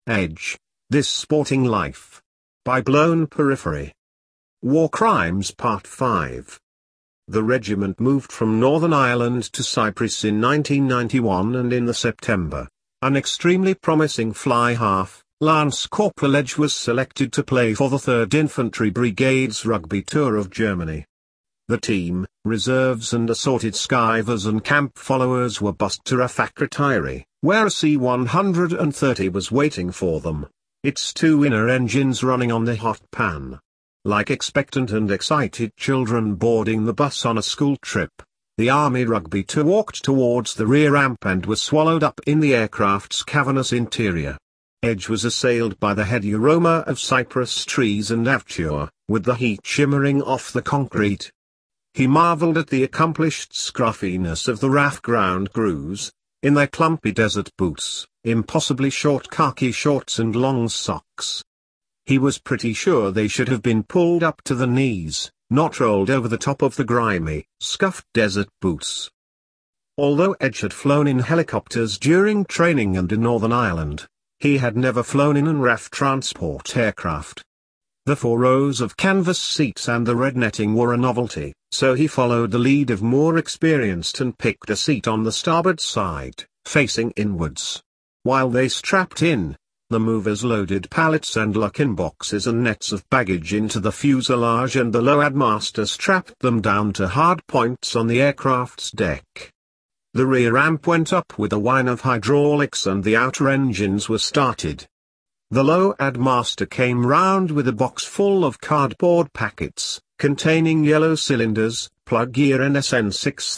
Edge, This Sporting Life. By Blown Periphery. War Crimes Part 5. The regiment moved from Northern Ireland to Cyprus in 1991, and in the September, an extremely promising fly half, Lance Corporal Edge was selected to play for the 3rd Infantry Brigade's rugby tour of Germany. The team, reserves and assorted skivers and camp followers were bussed to Rafah, where a C-130 was waiting for them, its 2 inner engines running on the hot pan. Like expectant and excited children boarding the bus on a school trip, the Army rugby tour walked towards the rear ramp and was swallowed up in the aircraft's cavernous interior. Edge was assailed by the heady aroma of cypress trees and avture, with the heat shimmering off the concrete. He marveled at the accomplished scruffiness of the RAF ground crews, in their clumpy desert boots, impossibly short khaki shorts and long socks. He was pretty sure they should have been pulled up to the knees, not rolled over the top of the grimy, scuffed desert boots. Although Edge had flown in helicopters during training and in Northern Ireland, he had never flown in an RAF transport aircraft. The 4 rows of canvas seats and the red netting were a novelty, so he followed the lead of more experienced and picked a seat on the starboard side, facing inwards. While they strapped in, the movers loaded pallets and lock-in boxes and nets of baggage into the fuselage, and the LOAD master strapped them down to hard points on the aircraft's deck. The rear ramp went up with a whine of hydraulics and the outer engines were started. The LOAD master came round with a box full of cardboard packets, containing yellow cylinders, plug gear NSN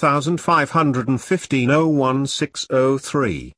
6515 01603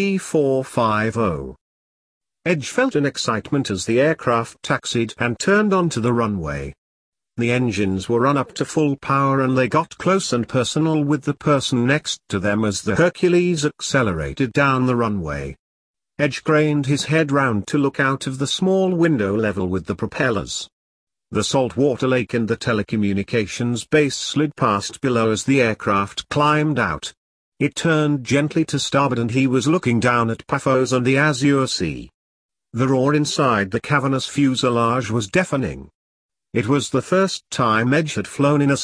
3450. Edge felt an excitement as the aircraft taxied and turned onto the runway. The engines were run up to full power and they got close and personal with the person next to them as the Hercules accelerated down the runway. Edge craned his head round to look out of the small window level with the propellers. The saltwater lake and the telecommunications base slid past below as the aircraft climbed out. It turned gently to starboard and he was looking down at Paphos and the azure sea. The roar inside the cavernous fuselage was deafening. It was the first time Edge had flown in a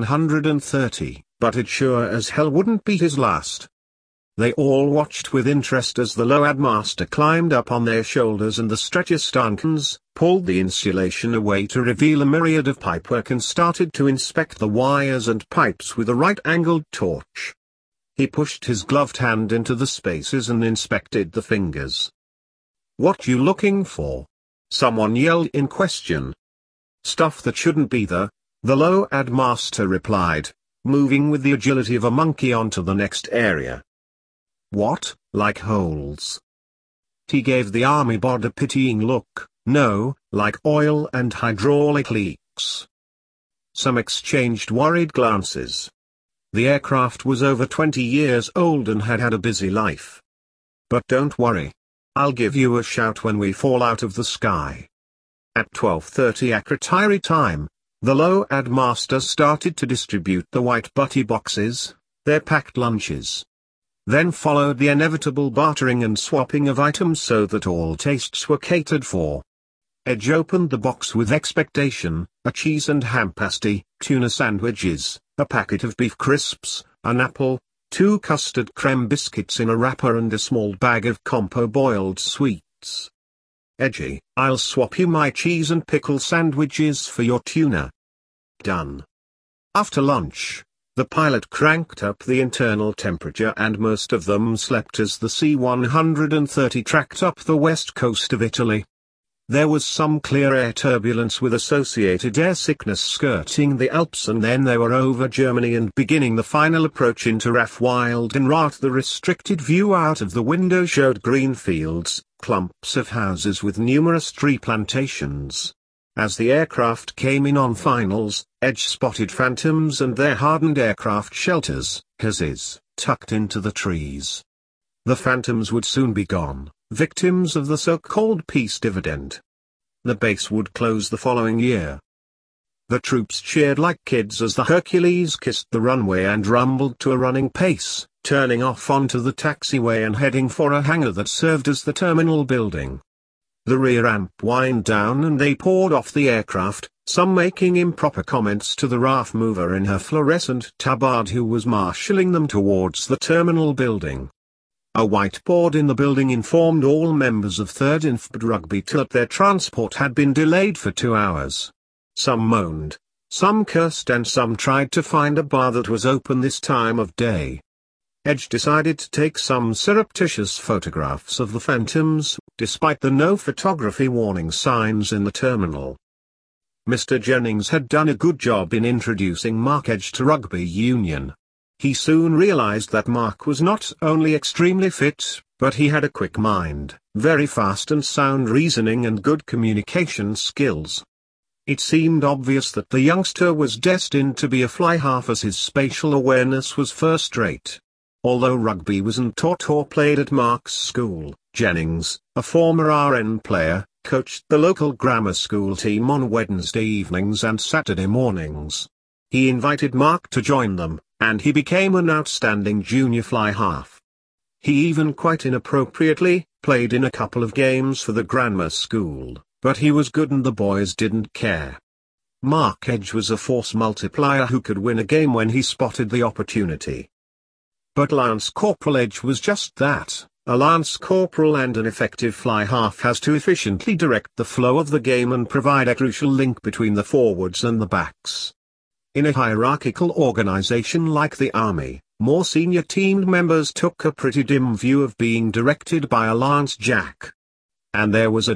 C-130, but it sure as hell wouldn't be his last. They all watched with interest as the LOAD master climbed up on their shoulders and the stretcher stanchions, pulled the insulation away to reveal a myriad of pipework and started to inspect the wires and pipes with a right-angled torch. He pushed his gloved hand into the spaces and inspected the fingers. "What you looking for?" someone yelled in question. "Stuff that shouldn't be there," the LOAD master replied, moving with the agility of a monkey onto the next area. "What, like holes?" He gave the army bod a pitying look. "No, like oil and hydraulic leaks." Some exchanged worried glances. The aircraft was over 20 years old and had had a busy life. "But don't worry. I'll give you a shout when we fall out of the sky." At 12:30 Akrotiri time, the LOAD master started to distribute the white butty boxes, their packed lunches. Then followed the inevitable bartering and swapping of items so that all tastes were catered for. Edge opened the box with expectation: a cheese and ham pasty, tuna sandwiches, a packet of beef crisps, an apple, 2 custard creme biscuits in a wrapper and a small bag of Compo boiled sweets. "Edgy, I'll swap you my cheese and pickle sandwiches for your tuna." Done. After lunch, the pilot cranked up the internal temperature and most of them slept as the C-130 tracked up the west coast of Italy. There was some clear air turbulence with associated air sickness skirting the Alps, and then they were over Germany and beginning the final approach into RAF Wildenrath. The restricted view out of the window showed green fields, clumps of houses with numerous tree plantations. As the aircraft came in on finals, Edge spotted Phantoms and their hardened aircraft shelters, huzzas, tucked into the trees. The Phantoms would soon be gone, victims of the so-called peace dividend. The base would close the following year. The troops cheered like kids as the Hercules kissed the runway and rumbled to a running pace, turning off onto the taxiway and heading for a hangar that served as the terminal building. The rear ramp wind down and they poured off the aircraft, some making improper comments to the RAF mover in her fluorescent tabard who was marshalling them towards the terminal building. A whiteboard in the building informed all members of 3rd Infantry Rugby that their transport had been delayed for 2 hours. Some moaned, some cursed and some tried to find a bar that was open this time of day. Edge decided to take some surreptitious photographs of the Phantoms, despite the no photography warning signs in the terminal. Mr. Jennings had done a good job in introducing Mark Edge to rugby union. He soon realized that Mark was not only extremely fit, but he had a quick mind, very fast and sound reasoning and good communication skills. It seemed obvious that the youngster was destined to be a fly half as his spatial awareness was first rate. Although rugby wasn't taught or played at Mark's school, Jennings, a former RN player, coached the local grammar school team on Wednesday evenings and Saturday mornings. He invited Mark to join them, and he became an outstanding junior fly half. He even quite inappropriately played in a couple of games for the grammar school, but he was good and the boys didn't care. Mark Edge was a force multiplier who could win a game when he spotted the opportunity. But Lance Corporal Edge was just that. A Lance Corporal and an effective fly half has to efficiently direct the flow of the game and provide a crucial link between the forwards and the backs. In a hierarchical organization like the Army, more senior team members took a pretty dim view of being directed by a Lance Jack. And there was a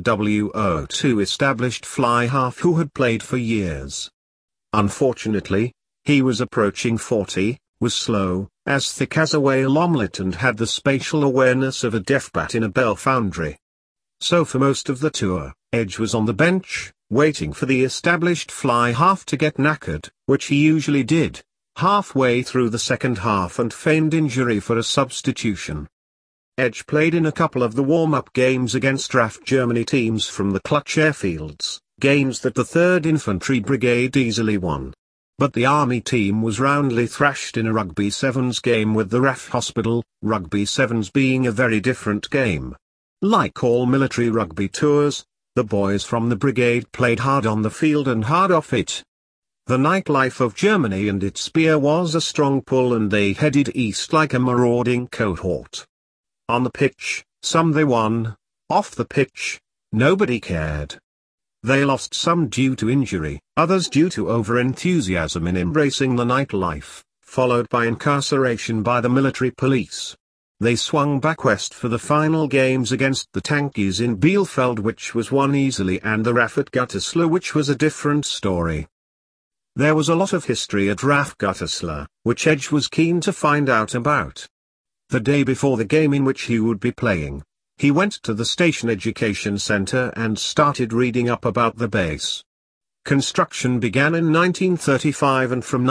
WO2 established fly half who had played for years. Unfortunately, he was approaching 40, was slow, as thick as a whale omelette and had the spatial awareness of a deaf bat in a bell foundry. So for most of the tour, Edge was on the bench, waiting for the established fly half to get knackered, which he usually did, halfway through the second half and feigned injury for a substitution. Edge played in a couple of the warm-up games against RAF Germany teams from the Clutch airfields, games that the 3rd Infantry Brigade easily won. But the Army team was roundly thrashed in a Rugby Sevens game with the RAF Hospital, Rugby Sevens being a very different game. Like all military rugby tours, the boys from the brigade played hard on the field and hard off it. The nightlife of Germany and its beer was a strong pull and they headed east like a marauding cohort. On the pitch, some they won; off the pitch, nobody cared. They lost some due to injury, others due to over-enthusiasm in embracing the nightlife, followed by incarceration by the military police. They swung back west for the final games against the Tankies in Bielefeld, which was won easily, and the RAF at Gütersloh, which was a different story. There was a lot of history at RAF Gütersloh, which Edge was keen to find out about. The day before the game in which he would be playing, he went to the Station Education Center and started reading up about the base. Construction began in 1935 and from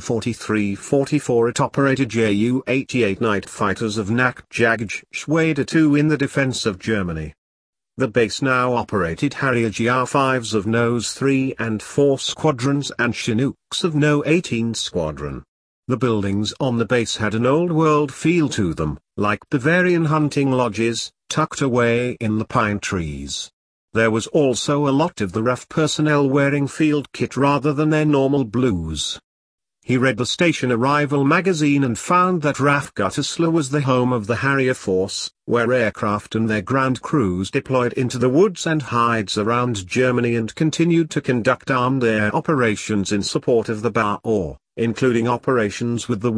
1943-44 it operated Ju-88 night fighters of Jagdgeschwader II in the defense of Germany. The base now operated Harrier GR5s of Nose 3 and 4 squadrons and Chinooks of No 18 squadron. The buildings on the base had an old-world feel to them, like Bavarian hunting lodges, tucked away in the pine trees. There was also a lot of the RAF personnel wearing field kit rather than their normal blues. He read the station arrival magazine and found that RAF Gütersloh was the home of the Harrier Force, where aircraft and their ground crews deployed into the woods and hides around Germany and continued to conduct armed air operations in support of the BAR, including operations with the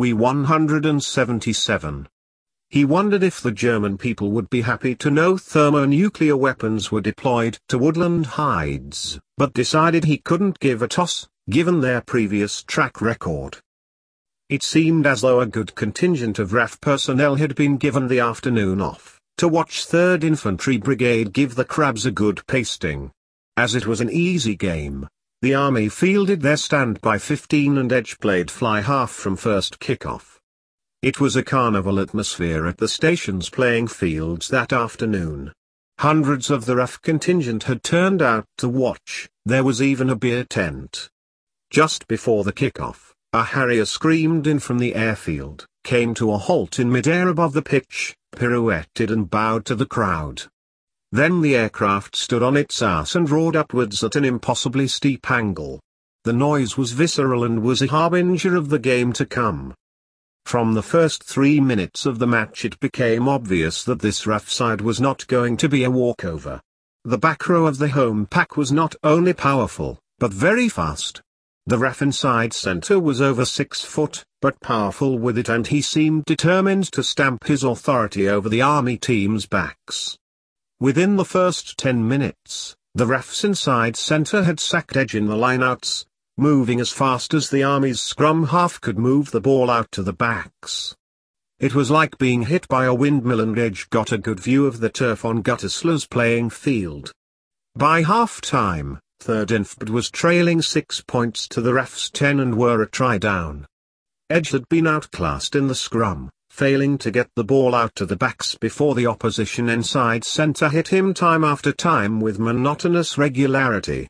We-177. He wondered if the German people would be happy to know thermonuclear weapons were deployed to woodland hides, but decided he couldn't give a toss, given their previous track record. It seemed as though a good contingent of RAF personnel had been given the afternoon off, to watch 3rd Infantry Brigade give the Crabs a good pasting. As it was an easy game, the Army fielded their standby 15 and Edge played fly half from first kickoff. It was a carnival atmosphere at the station's playing fields that afternoon. Hundreds of the RAF contingent had turned out to watch, there was even a beer tent. Just before the kickoff, a Harrier screamed in from the airfield, came to a halt in midair above the pitch, pirouetted and bowed to the crowd. Then the aircraft stood on its ass and roared upwards at an impossibly steep angle. The noise was visceral and was a harbinger of the game to come. From the first 3 minutes of the match it became obvious that this rough side was not going to be a walkover. The back row of the home pack was not only powerful, but very fast. The ref inside center was over 6 foot, but powerful with it, and he seemed determined to stamp his authority over the Army team's backs. Within the first 10 minutes, the refs inside center had sacked Edge in the lineouts, moving as fast as the Army's scrum half could move the ball out to the backs. It was like being hit by a windmill, and Edge got a good view of the turf on Guttersler's playing field. By half-time, 3rd Inf was trailing 6 points to the refs' 10 and were a try down. Edge had been outclassed in the scrum, failing to get the ball out to the backs before the opposition inside center hit him time after time with monotonous regularity.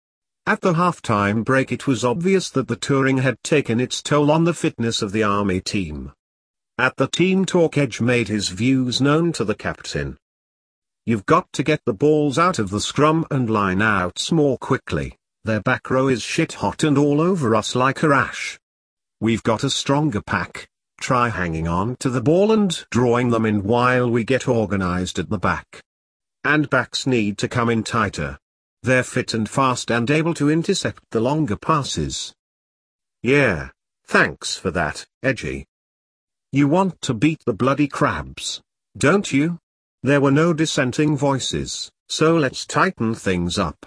At the halftime break it was obvious that the touring had taken its toll on the fitness of the Army team. At the team talk, Edge made his views known to the captain. "You've got to get the balls out of the scrum and line-outs more quickly. Their back row is shit hot and all over us like a rash. We've got a stronger pack. Try hanging on to the ball and drawing them in while we get organized at the back. And backs need to come in tighter. They're fit and fast and able to intercept the longer passes." "Yeah, thanks for that, Edgy. You want to beat the bloody crabs, don't you?" There were no dissenting voices, so let's tighten things up.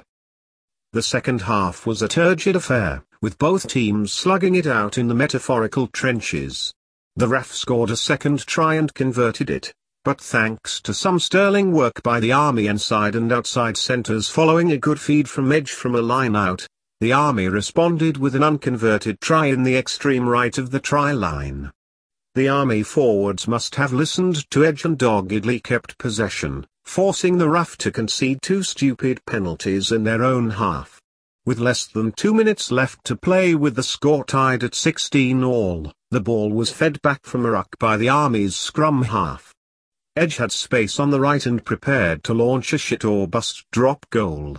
The second half was a turgid affair, with both teams slugging it out in the metaphorical trenches. The ref scored a second try and converted it, but thanks to some sterling work by the Army inside and outside centers following a good feed from Edge from a line-out, the Army responded with an unconverted try in the extreme right of the try line. The Army forwards must have listened to Edge and doggedly kept possession, forcing the RAF to concede 2 stupid penalties in their own half. With less than 2 minutes left to play with the score tied at 16-all, the ball was fed back from a ruck by the Army's scrum half. Edge had space on the right and prepared to launch a shit-or-bust drop goal.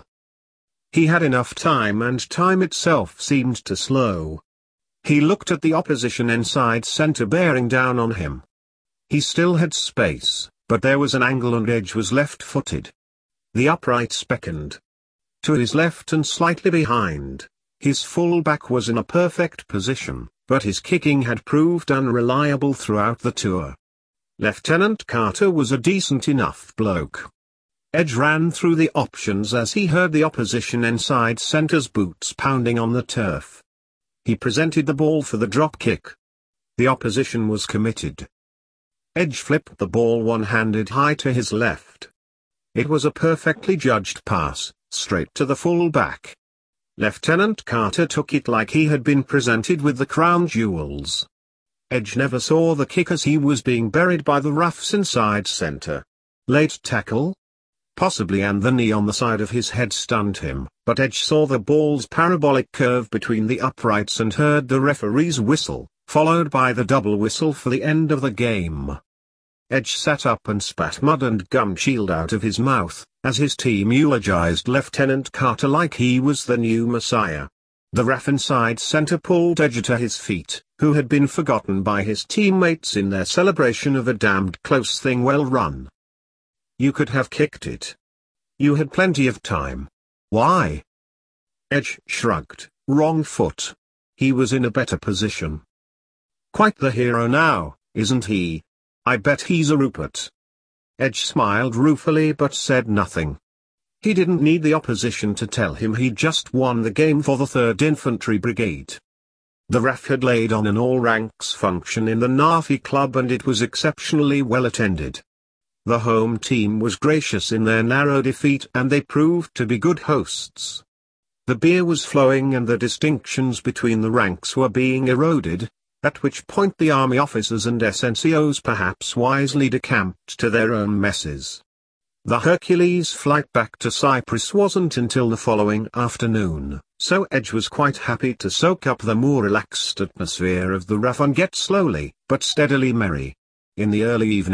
He had enough time, and time itself seemed to slow. He looked at the opposition inside center bearing down on him. He still had space, but there was an angle and Edge was left-footed. The uprights beckoned. To his left and slightly behind, his full-back was in a perfect position, but his kicking had proved unreliable throughout the tour. Lieutenant Carter was a decent enough bloke. Edge ran through the options as he heard the opposition inside center's boots pounding on the turf. He presented the ball for the drop kick. The opposition was committed. Edge flipped the ball one-handed high to his left. It was a perfectly judged pass, straight to the full-back. Lieutenant Carter took it like he had been presented with the crown jewels. Edge never saw the kick as he was being buried by the RAF's inside center. Late tackle? Possibly, and the knee on the side of his head stunned him, but Edge saw the ball's parabolic curve between the uprights and heard the referee's whistle, followed by the double whistle for the end of the game. Edge sat up and spat mud and gum shield out of his mouth, as his team eulogized Lieutenant Carter like he was the new messiah. The ref inside center pulled Edge to his feet, who had been forgotten by his teammates in their celebration of a damned close thing well run. "You could have kicked it. You had plenty of time. Why?" Edge shrugged. "Wrong foot. He was in a better position." "Quite the hero now, isn't he? I bet he's a Rupert." Edge smiled ruefully but said nothing. He didn't need the opposition to tell him he'd just won the game for the 3rd Infantry Brigade. The RAF had laid on an all-ranks function in the NAFI Club and it was exceptionally well attended. The home team was gracious in their narrow defeat and they proved to be good hosts. The beer was flowing and the distinctions between the ranks were being eroded, at which point the Army officers and SNCOs perhaps wisely decamped to their own messes. The Hercules flight back to Cyprus wasn't until the following afternoon, so Edge was quite happy to soak up the more relaxed atmosphere of the RAF and get slowly, but steadily merry. In the early evening,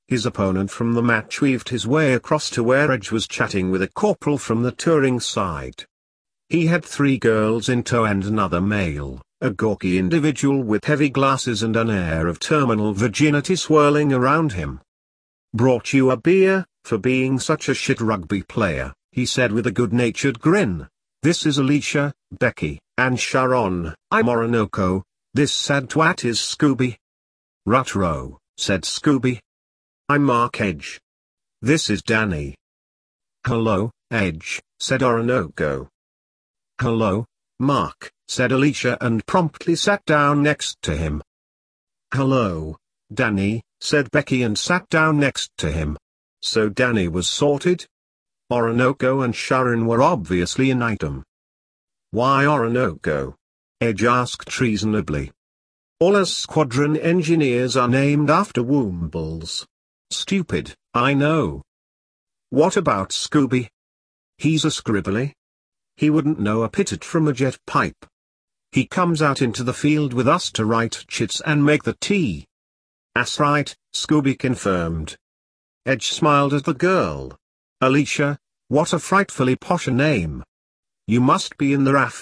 His opponent from the match weaved his way across to where Edge was chatting with a corporal from the touring side. He had 3 girls in tow and another male, a gawky individual with heavy glasses and an air of terminal virginity swirling around him. "Brought you a beer, for being such a shit rugby player," he said with a good-natured grin. "This is Alicia, Becky, and Sharon. I'm Orinoco. This sad twat is Scooby." "Rut-row," said Scooby. "I'm Mark Edge. This is Danny." "Hello, Edge," said Orinoco. "Hello, Mark," said Alicia and promptly sat down next to him. "Hello, Danny," said Becky and sat down next to him. So Danny was sorted. Orinoco and Sharon were obviously an item. "Why Orinoco?" Edge asked reasonably. "All us squadron engineers are named after Woombles." "Stupid, I know." "What about Scooby?" "He's a scribbly. He wouldn't know a pitot from a jet pipe. He comes out into the field with us to write chits and make the tea." "That's right," Scooby confirmed. Edge smiled at the girl. "Alicia, what a frightfully posh name. You must be in the RAF."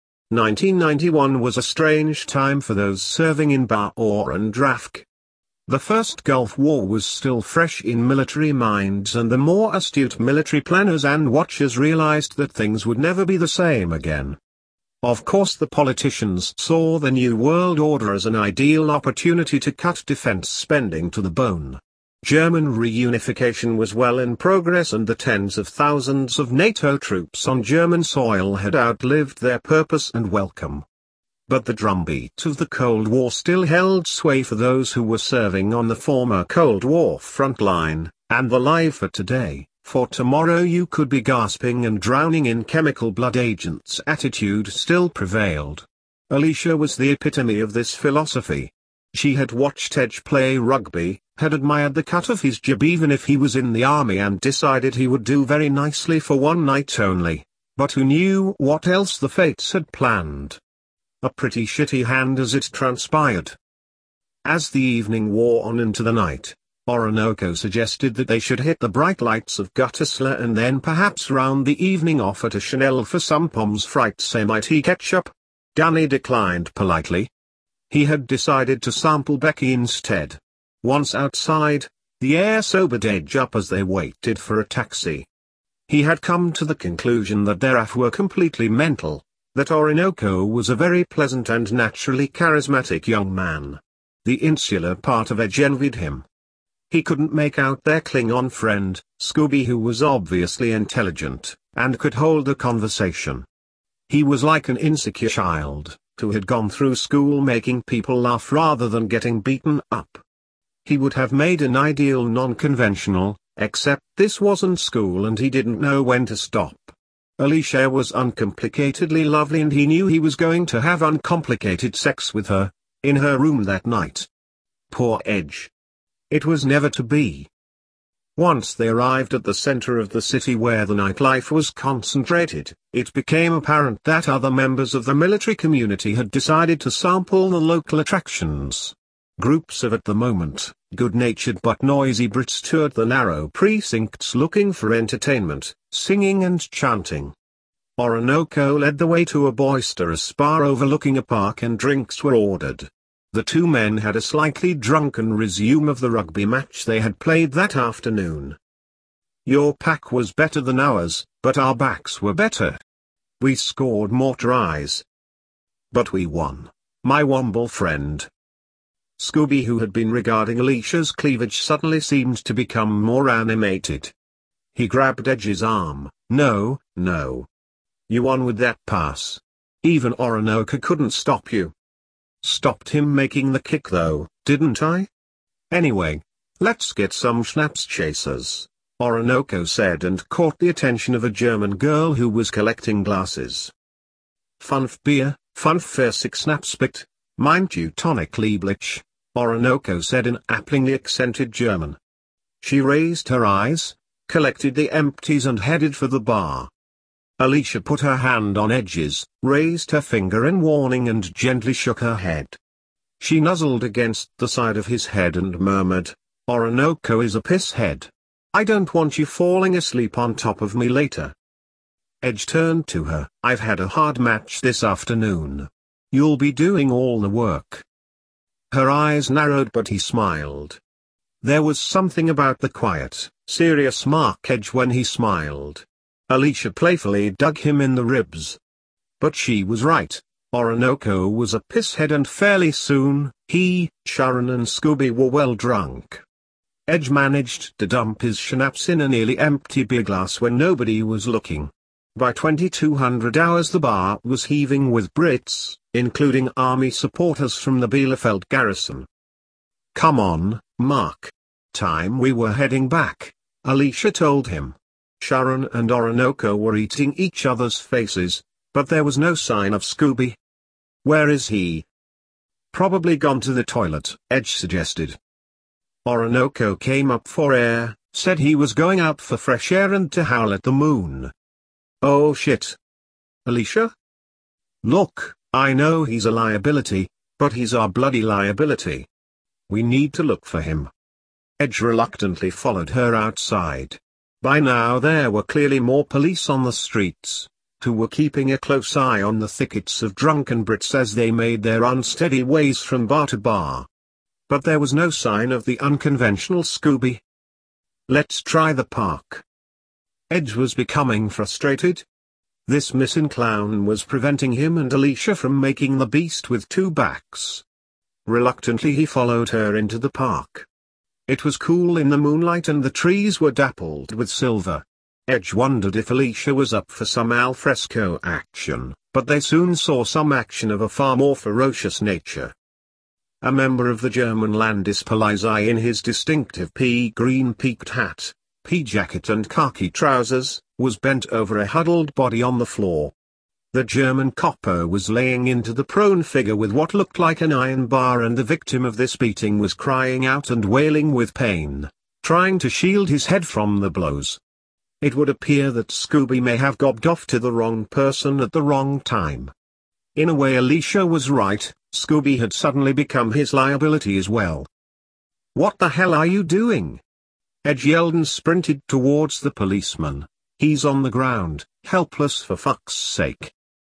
1991 was a strange time for those serving in Bahor and Rafq. The First Gulf War was still fresh in military minds, and the more astute military planners and watchers realized that things would never be the same again. Of course, the politicians saw the New World Order as an ideal opportunity to cut defense spending to the bone. German reunification was well in progress, and the tens of thousands of NATO troops on German soil had outlived their purpose and welcome. But the drumbeat of the Cold War still held sway for those who were serving on the former Cold War front line, and the live for today, for tomorrow you could be gasping and drowning in chemical blood agents attitude still prevailed. Alicia was the epitome of this philosophy. She had watched Edge play rugby, had admired the cut of his jib even if he was in the army, and decided he would do very nicely for one night only, but who knew what else the fates had planned? A pretty shitty hand as it transpired. As the evening wore on into the night, Orinoco suggested that they should hit the bright lights of Guttersler and then perhaps round the evening off at a Chanel for some Pommes frites semi-tea ketchup. Danny declined politely. He had decided to sample Becky instead. Once outside, the air sobered Edge up as they waited for a taxi. He had come to the conclusion that their AF were completely mental, that Orinoco was a very pleasant and naturally charismatic young man. The insular part of Edge envied him. He couldn't make out their Klingon friend, Scooby, who was obviously intelligent, and could hold a conversation. He was like an insecure child, who had gone through school making people laugh rather than getting beaten up. He would have made an ideal non-conventional, except this wasn't school and he didn't know when to stop. Alicia was uncomplicatedly lovely, and he knew he was going to have uncomplicated sex with her, in her room that night. Poor Edge. It was never to be. Once they arrived at the center of the city where the nightlife was concentrated, it became apparent that other members of the military community had decided to sample the local attractions. Groups of at the moment, good-natured but noisy Brits toured the narrow precincts looking for entertainment, singing and chanting. Orinoco led the way to a boisterous bar overlooking a park, and drinks were ordered. The two men had a slightly drunken resume of the rugby match they had played that afternoon. "Your pack was better than ours, but our backs were better. We scored more tries. But we won, my Womble friend." Scooby, who had been regarding Alicia's cleavage, suddenly seemed to become more animated. He grabbed Edge's arm. No. You won with that pass. Even Orinoco couldn't stop you." "Stopped him making the kick though, didn't I? Anyway, let's get some schnapps chasers," Orinoco said, and caught the attention of a German girl who was collecting glasses. "Fünf Bier, 45 Schnaps bitte, meint you tonic Lieblich," Orinoco said in applingly accented German. She raised her eyes, collected the empties and headed for the bar. Alicia put her hand on Edge's, raised her finger in warning and gently shook her head. She nuzzled against the side of his head and murmured, Orinoco is a pisshead. I don't want you falling asleep on top of me later. Edge turned to her. I've had a hard match this afternoon. You'll be doing all the work. Her eyes narrowed, but he smiled. There was something about the quiet, serious Mark Edge when he smiled. Alicia playfully dug him in the ribs. But she was right. Orinoco was a pisshead, and fairly soon, he, Sharon and Scooby were well drunk. Edge managed to dump his schnapps in a nearly empty beer glass when nobody was looking. By 2200 hours the bar was heaving with Brits, including army supporters from the Bielefeld garrison. Come on, Mark. Time we were heading back, Alicia told him. Sharon and Orinoco were eating each other's faces, but there was no sign of Scooby. Where is he? Probably gone to the toilet, Edge suggested. Orinoco came up for air, said he was going out for fresh air and to howl at the moon. Oh shit. Alicia? Look, I know he's a liability, but he's our bloody liability. We need to look for him. Edge reluctantly followed her outside. By now there were clearly more police on the streets, who were keeping a close eye on the thickets of drunken Brits as they made their unsteady ways from bar to bar. But there was no sign of the unconventional Scooby. Let's try the park. Edge was becoming frustrated. This missing clown was preventing him and Alicia from making the beast with two backs. Reluctantly he followed her into the park. It was cool in the moonlight and the trees were dappled with silver. Edge wondered if Alicia was up for some alfresco action, but they soon saw some action of a far more ferocious nature. A member of the German Landespolizei in his distinctive pea-green peaked hat, pea-jacket and khaki trousers, was bent over a huddled body on the floor. The German copper was laying into the prone figure with what looked like an iron bar, and the victim of this beating was crying out and wailing with pain, trying to shield his head from the blows. It would appear that Scooby may have gobbed off to the wrong person at the wrong time. In a way Alicia was right, Scooby had suddenly become his liability as well. What the hell are you doing? Edge yelled and sprinted towards the policeman. He's on the ground, helpless for fuck's sake.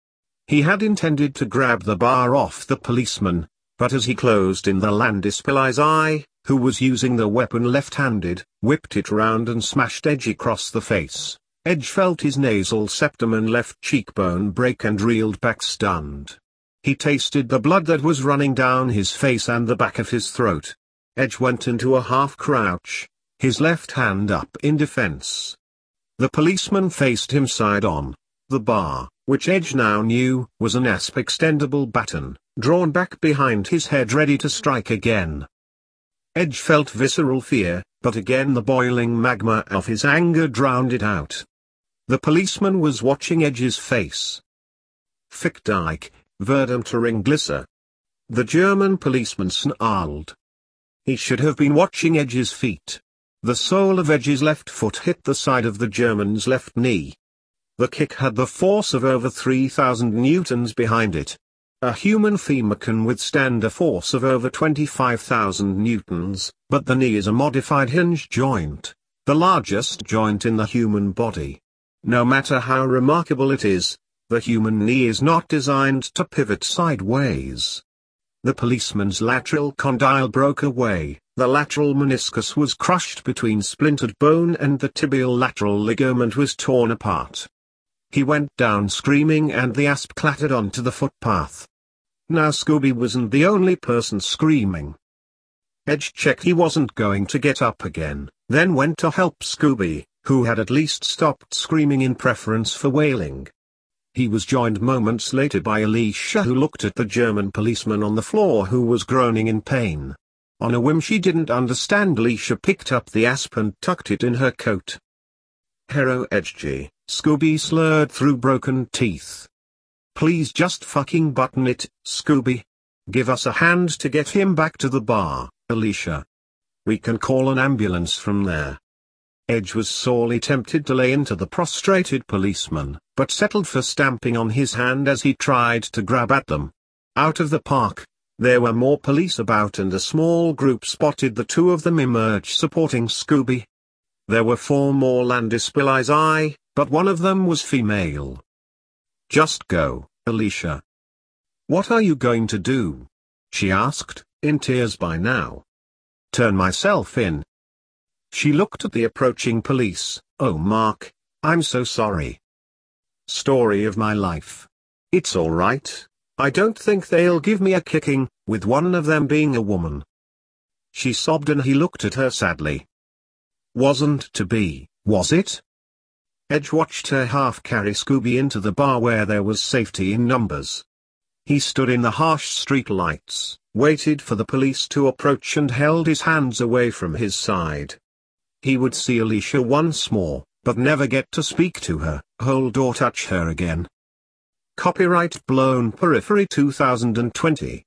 He had intended to grab the bar off the policeman, but as he closed in, the Landespolizei, who was using the weapon left-handed, whipped it round and smashed Edge across the face. Edge felt his nasal septum and left cheekbone break and reeled back stunned. He tasted the blood that was running down his face and the back of his throat. Edge went into a half-crouch, his left hand up in defense. The policeman faced him side on. The bar, which Edge now knew was an ASP extendable baton, drawn back behind his head ready to strike again. Edge felt visceral fear, but again the boiling magma of his anger drowned it out. The policeman was watching Edge's face. Fick Dyke, Verdammter Glisser. The German policeman snarled. He should have been watching Edge's feet. The sole of Edge's left foot hit the side of the German's left knee. The kick had the force of over 3,000 newtons behind it. A human femur can withstand a force of over 25,000 newtons, but the knee is a modified hinge joint, the largest joint in the human body. No matter how remarkable it is, the human knee is not designed to pivot sideways. The policeman's lateral condyle broke away, the lateral meniscus was crushed between splintered bone and the tibial lateral ligament was torn apart. He went down screaming and the asp clattered onto the footpath. Now Scooby wasn't the only person screaming. Edge checked he wasn't going to get up again, then went to help Scooby, who had at least stopped screaming in preference for wailing. He was joined moments later by Alicia, who looked at the German policeman on the floor who was groaning in pain. On a whim she didn't understand, Alicia picked up the asp and tucked it in her coat. Hero Edgy, Scooby slurred through broken teeth. Please just fucking button it, Scooby. Give us a hand to get him back to the bar, Alicia. We can call an ambulance from there. Edge was sorely tempted to lay into the prostrated policeman, but settled for stamping on his hand as he tried to grab at them. Out of the park, There were more police about and a small group spotted the two of them emerge supporting Scooby. There were 4 more Landisbilli, but one of them was female. "Just go, Alicia." "What are you going to do?" she asked, in tears by now. "Turn myself in." She looked at the approaching police. "Oh Mark, I'm so sorry." "Story of my life. It's all right. I don't think they'll give me a kicking, with one of them being a woman." She sobbed and he looked at her sadly. "Wasn't to be, was it?" Edge watched her half carry Scooby into the bar where there was safety in numbers. He stood in the harsh street lights, waited for the police to approach and held his hands away from his side. He would see Alicia once more, but never get to speak to her, hold or touch her again. Copyright Blown Periphery 2020.